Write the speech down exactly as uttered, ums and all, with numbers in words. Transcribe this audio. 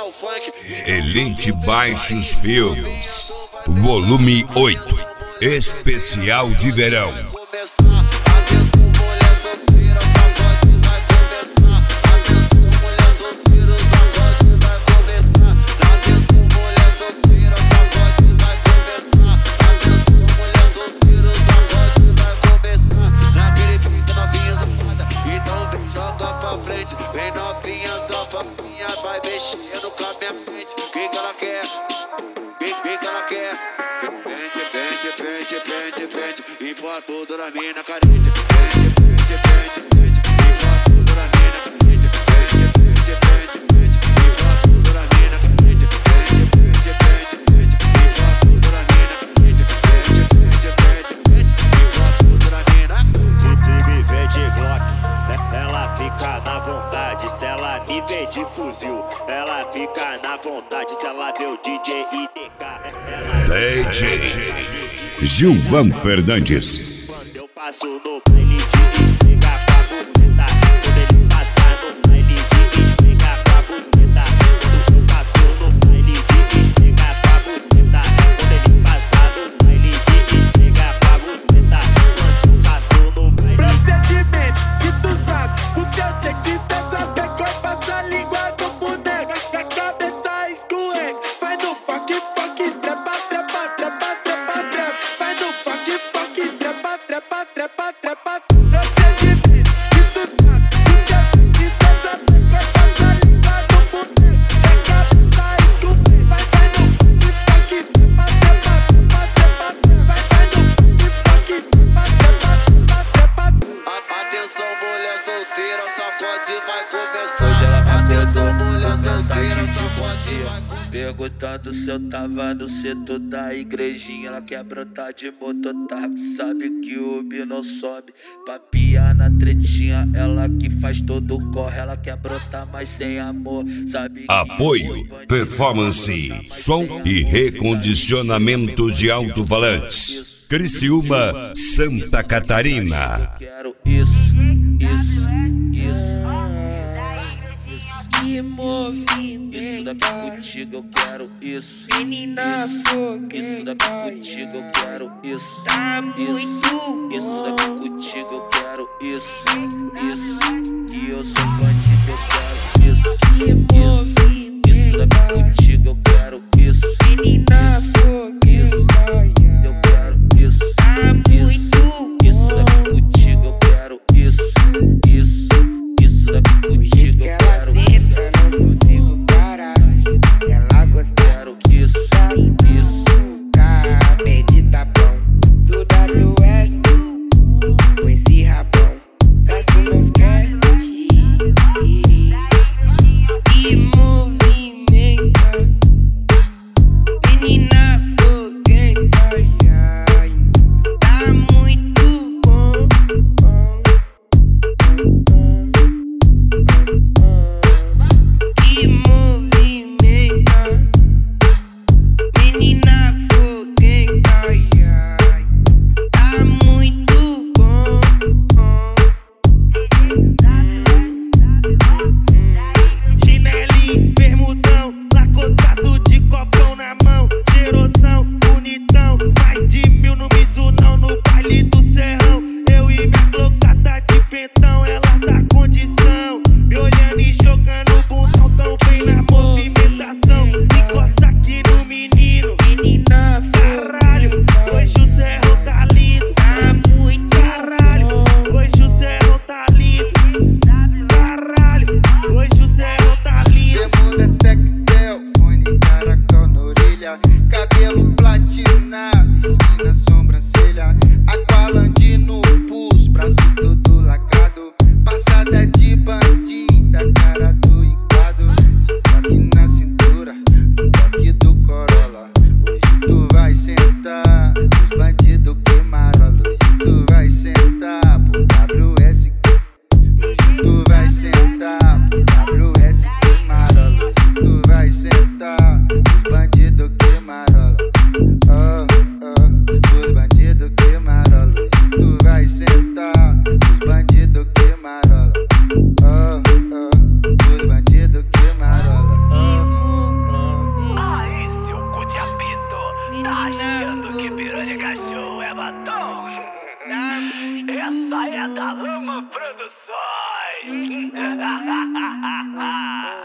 Elite Baixos Filmes, volume oito, especial de verão. Vem novinha, safadinha, vai mexendo com a minha mente. Quem que ela quer? Quem, quem que ela quer? Pente, pente, pente, pente, pente, e põe tudo na mina carente. Pente, pente, pente, pente, e põe tudo na mina carente. Pente, pente, pente, pente, e põe tudo na mina carente. Pente, pente, pente, pente, e põe tudo na mina carente. Pente, pente, pente, pente, e põe tudo na mina. Se me vê de Glock, ela fica na vontade. Se ela me vê de fuzil, ela fica na vontade. Se ela vê o D J I D K, D J Gilvan Fernandes. Quando eu passo no baile de esfregar com a buceta, quando ele passar no baile de esfregar com a buceta, quando eu passo no baile de esfregar com a buceta, quando ele passar no baile de esfregar com a buceta, quando eu passo no baile. Procedimento que tu sabe, porque eu sei que cê sabe como passa a língua do boneco, que a cabeça escorrega. Vai no funk, funk, trepa, trepa, trepa, trepa, trepa. Vai no funk, funk, trepa, trepa, trepa, trepa. Procedimento que tu sabe, porque eu sei que cê sabe como passa a língua do boneco, que a cabeça escorrega. Vai, vai no funk, funk, trepa, trepa, trepa, trepa, trepa. Vai, vai no funk, funk, trepa, trepa, trepa, trepa. Atenção, mulher solteira, sacode vai começar. Atenção, mulher solteira, sacode vai começar. Perguntando se eu tava no setor da igrejinha. Ela quer brotar de mototáxi, sabe que o bi não sobe. Pra piar na tretinha, ela que faz todo o corre. Ela quer brotar, mas sem amor, sabe que Apoio, performance, som e recondicionamento de alto-falantes. Criciúma, Santa Catarina. quero isso, isso, isso. Que movimento, Isso daqui contigo eu quero isso. menina fogueta, Isso daqui contigo eu quero isso. tá muito Isso bom. daqui contigo eu quero isso. Isso, que eu sou bandido, eu quero isso. Que movimento, Isso daqui contigo eu quero isso. menina fogueta, Eu quero isso. tá muito Isso daqui bom. contigo eu quero isso. Isso, isso daqui O jeito contigo que eu ela quero. senta, não consigo parar. Ela gosta Quero isso, isso. K, B de tapão, do W S, Essa é da Lama Produções.